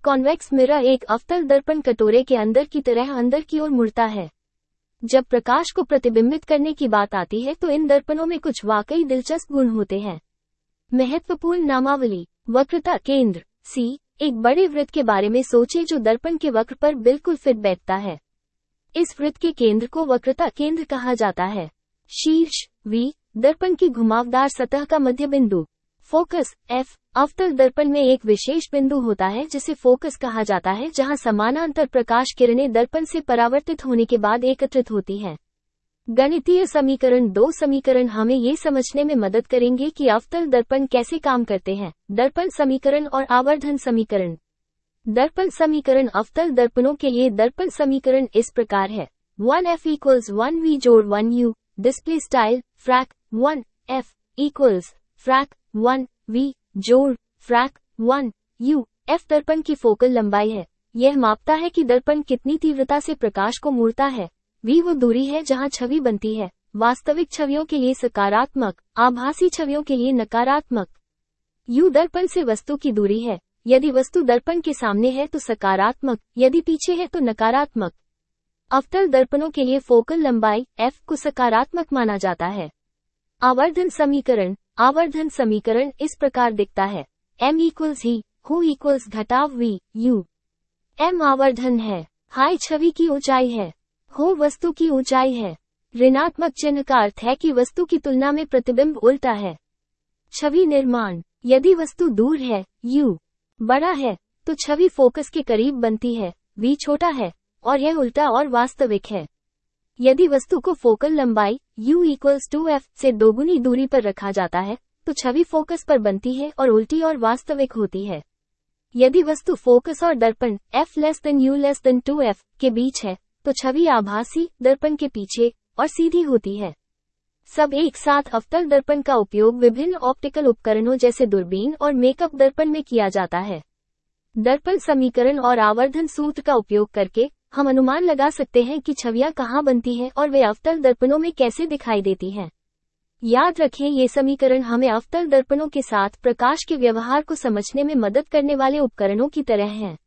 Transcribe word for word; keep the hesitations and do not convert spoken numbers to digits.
Convex mirror एक अवतल दर्पण कटोरे के अंदर की तरह अंदर की ओर मुड़ता है। जब प्रकाश को प्रतिबिंबित करने की बात आती है तो इन दर्पणों में कुछ वाकई दिलचस्प गुण होते हैं। महत्वपूर्ण नामावली। वक्रता केंद्र। सी। एक बड़े वृत्त के बारे में सोचें जो दर्पण के वक्र पर बिल्कुल फिट बैठता है। इस वृत्त के केंद्र को वक्रता केंद्र कहा जाता है। शीर्ष। वी। दर्पण की घुमावदार सतह का मध्य बिंदु। फोकस। एफ। अवतल दर्पण में एक विशेष बिंदु होता है जिसे फोकस कहा जाता है जहां समानांतर प्रकाश किरणें दर्पण से परावर्तित होने के बाद एकत्रित होती हैं। गणितीय समीकरण। दो समीकरण हमें ये समझने में मदद करेंगे कि अवतल दर्पण कैसे काम करते हैं। दर्पण समीकरण और आवर्धन समीकरण। दर्पण समीकरण। अवतल दर्पणों के लिए दर्पण समीकरण इस प्रकार है। One F equals one V जोड़ one U. Display style frac one F equals frac one V जोड़ फ्रैक वन यू। एफ दर्पण की फोकल लंबाई है। यह मापता है कि दर्पण कितनी तीव्रता से प्रकाश को मोड़ता है। वी वो दूरी है जहां छवि बनती है। वास्तविक छवियों के लिए सकारात्मक, आभासी छवियों के लिए नकारात्मक। यू दर्पण से वस्तु की दूरी है। यदि वस्तु दर्पण के सामने है तो सकारात्मक, यदि पीछे है तो नकारात्मक। अवतल दर्पणों के लिए फोकल लंबाई एफ को सकारात्मक माना जाता है। आवर्धन समीकरण। आवर्धन समीकरण इस प्रकार दिखता है। एम इक्वल्स ही हु इक्वल्स घटाव वी यू। एम आवर्धन है। हाई छवि की ऊंचाई है। हो वस्तु की ऊंचाई है। ऋणात्मक चिन्ह का अर्थ है कि वस्तु की तुलना में प्रतिबिंब उल्टा है। छवि निर्माण। यदि वस्तु दूर है, यू बड़ा है, तो छवि फोकस के करीब बनती है, वी छोटा है, और यह उल्टा और वास्तविक है। यदि वस्तु को फोकल लंबाई u इक्वल्स टू एफ से दोगुनी दूरी पर रखा जाता है, तो छवि फोकस पर बनती है और उल्टी और वास्तविक होती है। यदि वस्तु फोकस और दर्पण f less than u less than two F के बीच है, तो छवि आभासी, दर्पण के पीछे और सीधी होती है। सब एक साथ अवतल दर्पण का उपयोग विभिन्न ऑप्टिकल उपकरणों जैसे दूरबीन और मेकअप दर्पण में किया जाता है। दर्पण समीकरण और आवर्धन सूत्र का उपयोग करके हम अनुमान लगा सकते हैं कि छवियां कहाँ बनती हैं और वे अवतल दर्पणों में कैसे दिखाई देती हैं। याद रखें, ये समीकरण हमें अवतल दर्पणों के साथ प्रकाश के व्यवहार को समझने में मदद करने वाले उपकरणों की तरह हैं।